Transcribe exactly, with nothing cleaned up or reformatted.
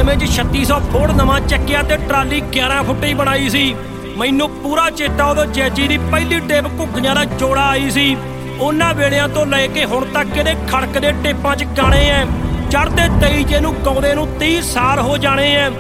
ਅਠਾਨਵੇਂ 'ਚ ਛੱਤੀ ਸੌ ਫੋੜ ਨਵਾਂ ਚੱਕਿਆ ਤੇ ਟਰਾਲੀ ਗਿਆਰਾਂ ਫੁੱਟ ਹੀ ਬਣਾਈ ਸੀ। ਮੈਨੂੰ ਪੂਰਾ ਚੇਤਾ ਉਦੋਂ ਜੈਜੀ ਦੀ ਪਹਿਲੀ ਟੇਪ ਘੁੱਗੀਆਂ ਦਾ ਜੋੜਾ ਆਈ ਸੀ। ਉਹਨਾਂ ਵੇਲਿਆਂ ਤੋਂ ਲੈ ਕੇ ਹੁਣ ਤੱਕ ਇਹਦੇ ਖੜਕਦੇ ਟੇਪਾਂ 'ਚ ਗਾਣੇ ਐ। ਚੜ੍ਹਦੇ ਤੇਈ ਜੇ ਨੂੰ ਗਾਉਂਦੇ ਨੂੰ ਤੀਹ ਸਾਲ ਹੋ ਜਾਣੇ ਐ।